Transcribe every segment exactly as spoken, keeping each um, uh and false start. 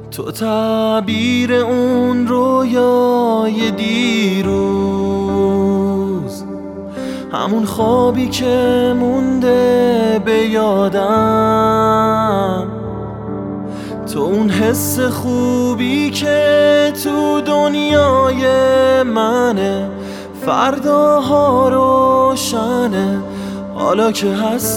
تو تعبیر اون رویای دیروز، همون خوابی که مونده به یادم، تو اون حس خوبی که تو دنیای منه، فرداها روشنه حالا که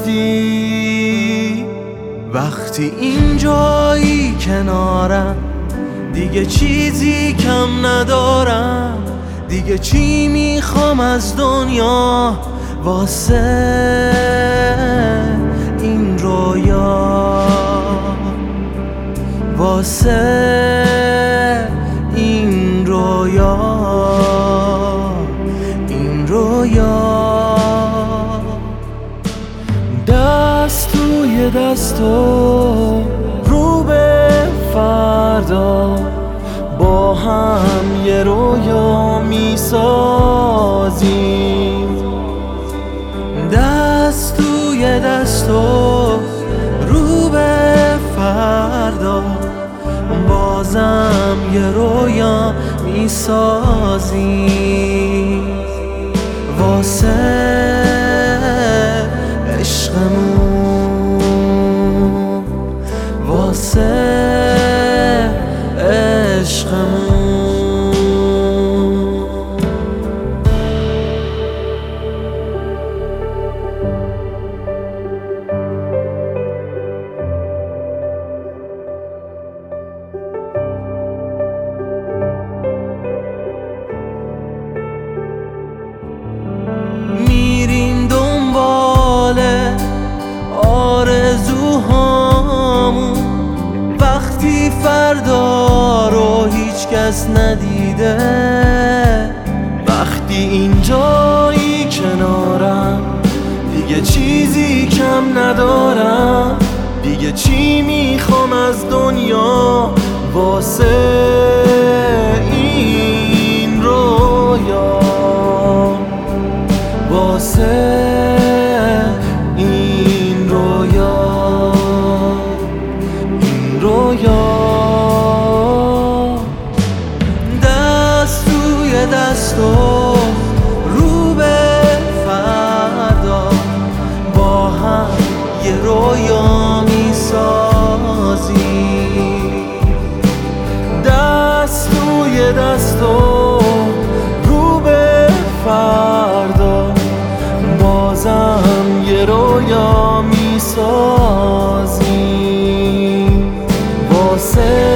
هستی. وقتی اینجایی کنارم دیگه چیزی کم ندارم، دیگه چی میخوام از دنیا واسه این رویا، واسه این رویا، این رویا. دست توی دستو رو به فردا، با هم یه رویا میسازیم. دست توی دستو رو به فردا، بازم یه رویا میسازیم واسه عشقمون، واسه عشقمون. میریم دنبال آرزوهامون وقتی فردا رو هیچ کس ندیده. وقتی اینجایی کنارم دیگه چیزی کم ندارم، دیگه چی میخوام از دنیا واسه این رویا، واسه این رویا، این رویا. دست توی دستو رو به فردا، با هم یه رویا میسازیم. دست توی دستو رو به فردا، بازم یه رویا میسازیم واسه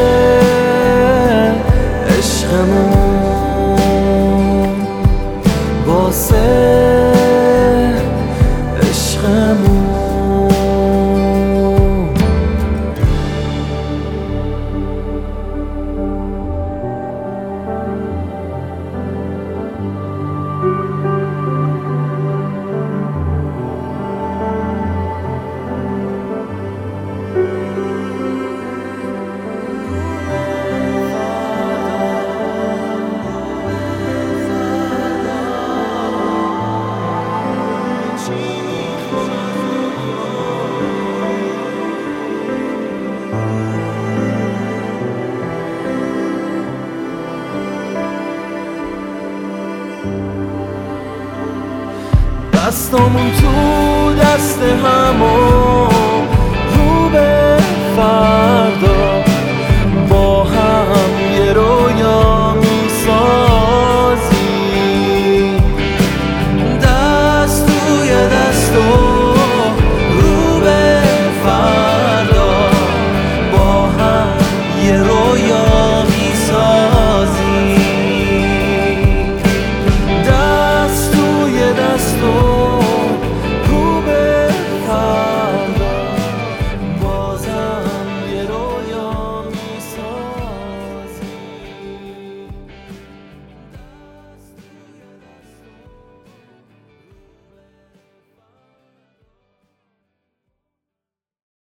عشقمون، واسه عشقمون. دستامون تو دست همون